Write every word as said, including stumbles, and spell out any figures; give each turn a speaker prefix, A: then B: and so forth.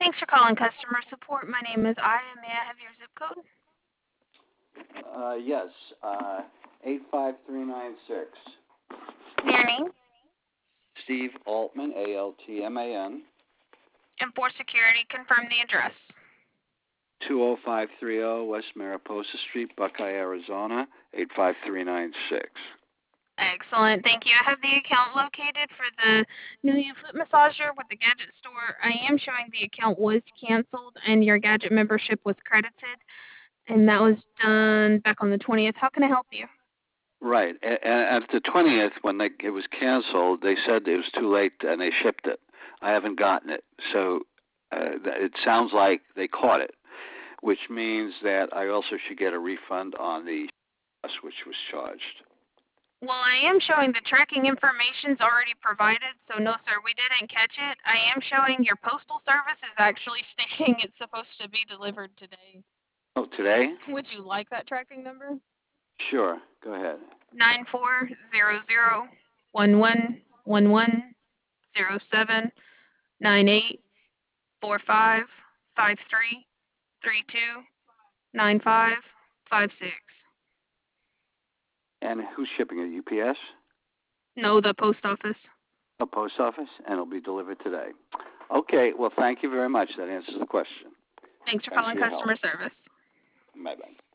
A: Thanks for calling customer support. My name is Aya. May I have your zip code?
B: Uh, yes, uh, eight five three nine six.
A: Your name?
B: Steve Altman, A L T M A N.
A: And for security, confirm the address.
B: two oh five three oh West Mariposa Street, Buckeye, Arizona, eight five three nine six.
A: Excellent. Thank you. I have the account located for the New You Foot Massager with the Gadget Store. I am showing the account was canceled and your Gadget membership was credited, and that was done back on the twentieth. How can I help you?
B: Right. And at the twentieth, when they, it was canceled, they said it was too late and they shipped it. I haven't gotten it. So uh, it sounds like they caught it, which means that I also should get a refund on the which was charged.
A: Well, I am showing the tracking information's already provided, so no, sir, we didn't catch it. I am showing your postal service is actually stating it's supposed to be delivered today.
B: Oh, today?
A: Would you like that tracking number?
B: Sure. Go ahead.
A: Nine four zero zero one one one one zero seven nine eight four five five three three two nine five five six.
B: And who's shipping it? U P S?
A: No, the post office.
B: The post office, and it'll be delivered today. Okay, well, thank you very much. That answers the question.
A: Thanks for
B: Thanks
A: calling
B: for your
A: customer
B: help.
A: service.
B: Bye-bye.